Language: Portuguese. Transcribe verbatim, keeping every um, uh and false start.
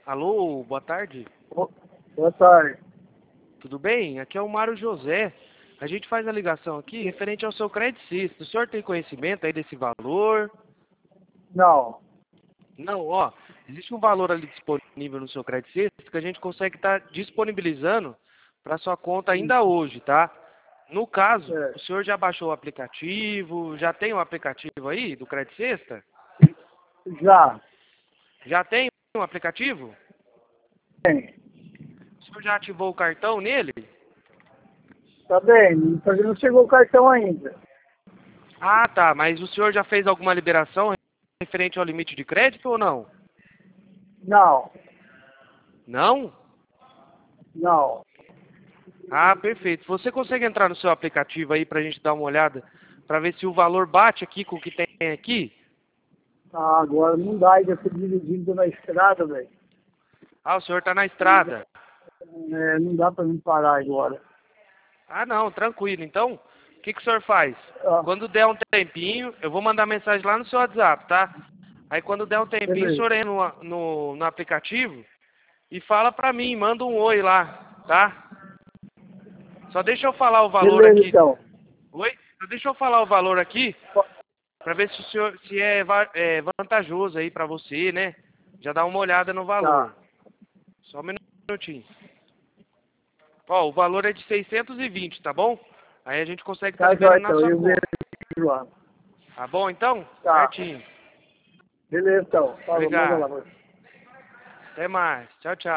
Alô, boa tarde. Bo- Boa tarde. Tudo bem? Aqui é o Mário José. A gente faz a ligação aqui referente ao seu Credit System. O senhor tem conhecimento aí desse valor? Não. Não, ó. Existe um valor ali disponível no seu Credit System que a gente consegue estar disponibilizando para sua conta ainda hoje, tá? No caso, É. o senhor já baixou o aplicativo? Já tem um aplicativo aí do Credit System? Já. Já tem um aplicativo? Tem. O senhor já ativou o cartão nele? Tá bem. Só que não chegou o cartão ainda. Ah, tá. Mas o senhor já fez alguma liberação referente ao limite de crédito ou não? Não. Não? Não. Ah, perfeito. Você consegue entrar no seu aplicativo aí pra gente dar uma olhada, pra ver se o valor bate aqui com o que tem aqui? Ah, agora não dá. Ainda tô dirigindo na estrada, velho. Ah, o senhor tá na estrada. É, não dá pra me parar agora. Ah, não, tranquilo. Então, o que que o senhor faz? Ah, Quando der um tempinho, eu vou mandar mensagem lá no seu WhatsApp, tá? Aí quando der um tempinho, o beleza. senhor entra no, no, no aplicativo e fala pra mim, manda um oi lá, tá? Só deixa eu falar o valor Beleza, aqui. então. Oi? Só deixa eu falar o valor aqui, Po- para ver se o senhor se é, va- é vantajoso aí para você, né? Já dá uma olhada no valor. Tá. Só um minutinho. Ó, o valor é de seiscentos e vinte, tá bom? Aí a gente consegue estar Tá, joia, liberando na então. sua Eu conta. vejo lá. Tá bom, então? Tá. Certinho. Beleza, então. Falou, manda lá. Obrigado. Até mais. Tchau, tchau.